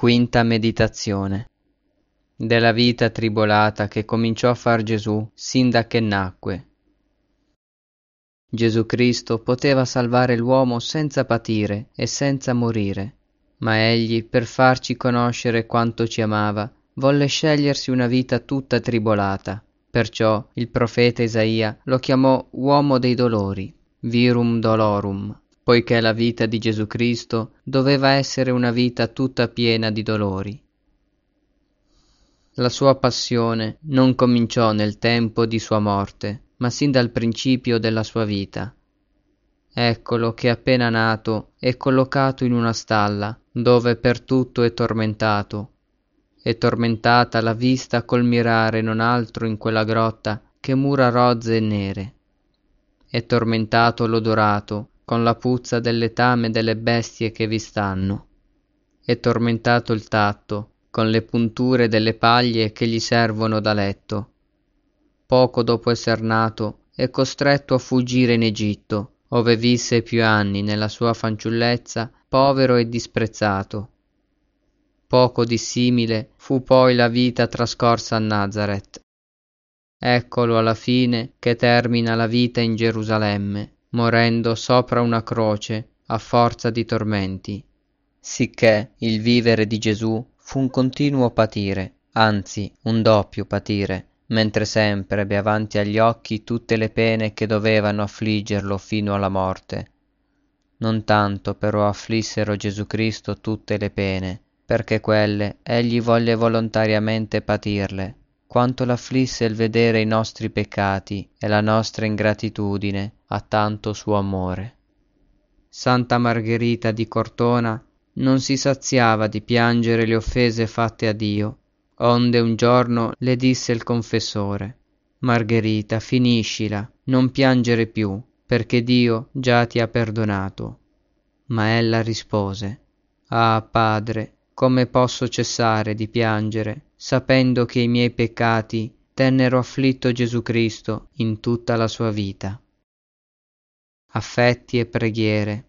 Quinta meditazione. Della vita tribolata che cominciò a far Gesù sin da che nacque. Gesù Cristo poteva salvare l'uomo senza patire e senza morire, ma egli, per farci conoscere quanto ci amava, volle scegliersi una vita tutta tribolata. Perciò il profeta Isaia lo chiamò uomo dei dolori, virum dolorum, poiché la vita di Gesù Cristo doveva essere una vita tutta piena di dolori. La sua passione non cominciò nel tempo di sua morte, ma sin dal principio della sua vita. Eccolo che appena nato è collocato in una stalla, dove per tutto è tormentato. È tormentata la vista col mirare non altro in quella grotta che mura rozze e nere. È tormentato l'odorato con la puzza del letame delle bestie che vi stanno. È tormentato il tatto con le punture delle paglie che gli servono da letto. Poco dopo esser nato è costretto a fuggire in Egitto, ove visse più anni nella sua fanciullezza, povero e disprezzato. Poco dissimile fu poi la vita trascorsa a Nazaret. Eccolo alla fine che termina la vita in Gerusalemme, morendo sopra una croce a forza di tormenti. Sicché il vivere di Gesù fu un continuo patire, anzi un doppio patire, mentre sempre ebbe avanti agli occhi tutte le pene che dovevano affliggerlo fino alla morte. Non tanto però afflissero Gesù Cristo tutte le pene, perché quelle egli volle volontariamente patirle, quanto l'afflisse il vedere i nostri peccati e la nostra ingratitudine a tanto suo amore. Santa Margherita di Cortona non si saziava di piangere le offese fatte a Dio, onde un giorno le disse il confessore: «Margherita, finiscila, non piangere più, perché Dio già ti ha perdonato». Ma ella rispose: «Ah, Padre, come posso cessare di piangere, sapendo che i miei peccati tennero afflitto Gesù Cristo in tutta la sua vita». Affetti e preghiere.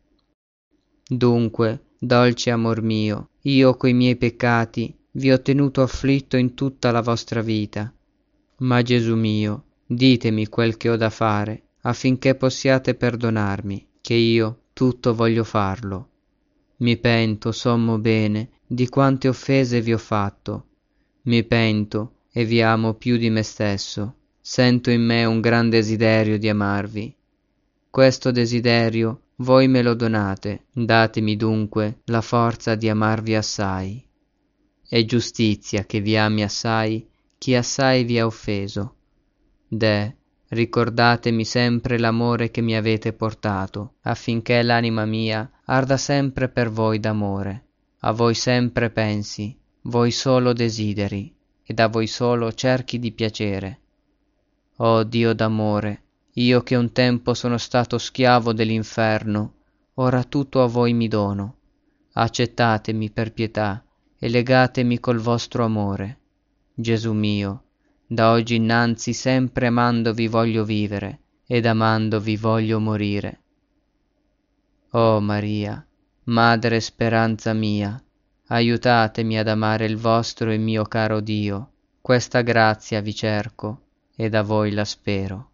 Dunque, dolce amor mio, io coi miei peccati vi ho tenuto afflitto in tutta la vostra vita. Ma Gesù mio, ditemi quel che ho da fare, affinché possiate perdonarmi, che io tutto voglio farlo. Mi pento, sommo bene, di quante offese vi ho fatto. Mi pento e vi amo più di me stesso. Sento in me un gran desiderio di amarvi. Questo desiderio voi me lo donate, datemi dunque la forza di amarvi assai. È giustizia che vi ami assai chi assai vi ha offeso. Deh, ricordatemi sempre l'amore che mi avete portato, affinché l'anima mia arda sempre per voi d'amore. A voi sempre pensi, voi solo desideri, ed a voi solo cerchi di piacere. Oh Dio d'amore, io che un tempo sono stato schiavo dell'inferno, ora tutto a voi mi dono. Accettatemi per pietà e legatemi col vostro amore. Gesù mio, da oggi innanzi sempre amandovi voglio vivere ed amandovi voglio morire. Oh Maria, Madre speranza mia, aiutatemi ad amare il vostro e mio caro Dio. Questa grazia vi cerco e da voi la spero.